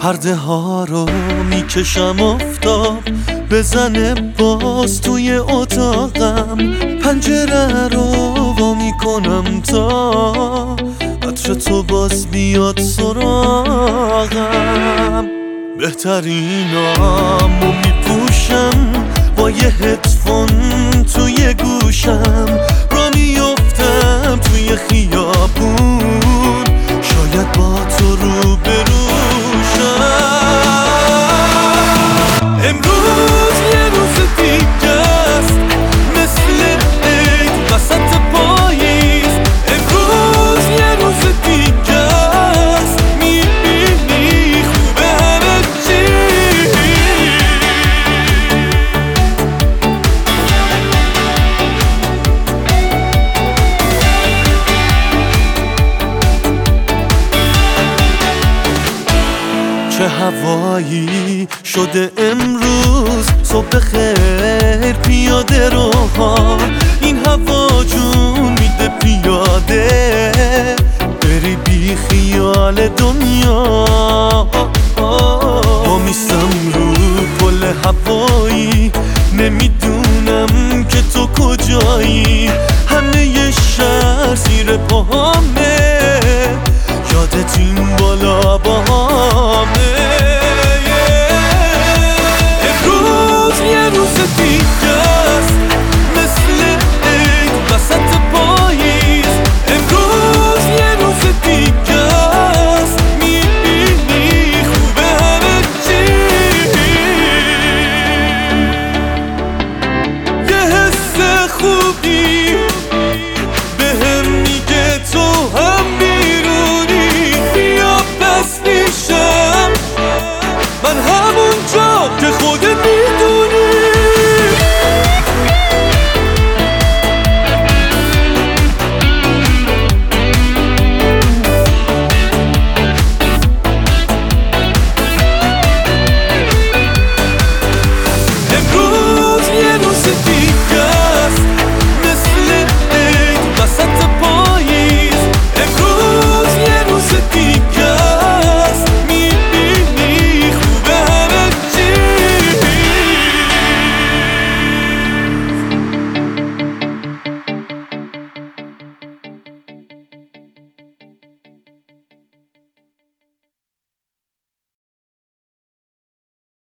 پرده ها رو میکشم آفتاب بزنه باز توی اتاقم، پنجره رو وا میکنم تا عطر تو باز بیاد سراغم. بهترینامو میپوشم با یه هدفون توی گوشم، را میفتم توی خیابون شاید با تو رو بروشم. امروز یه روز دیگه است مثل عید وسط پاییز، امروز یه روز دیگه است میبینی خوبه همه چی. چه هوایی شده امروز، صبح خیر پیاده روها، این هوا جون میده پیاده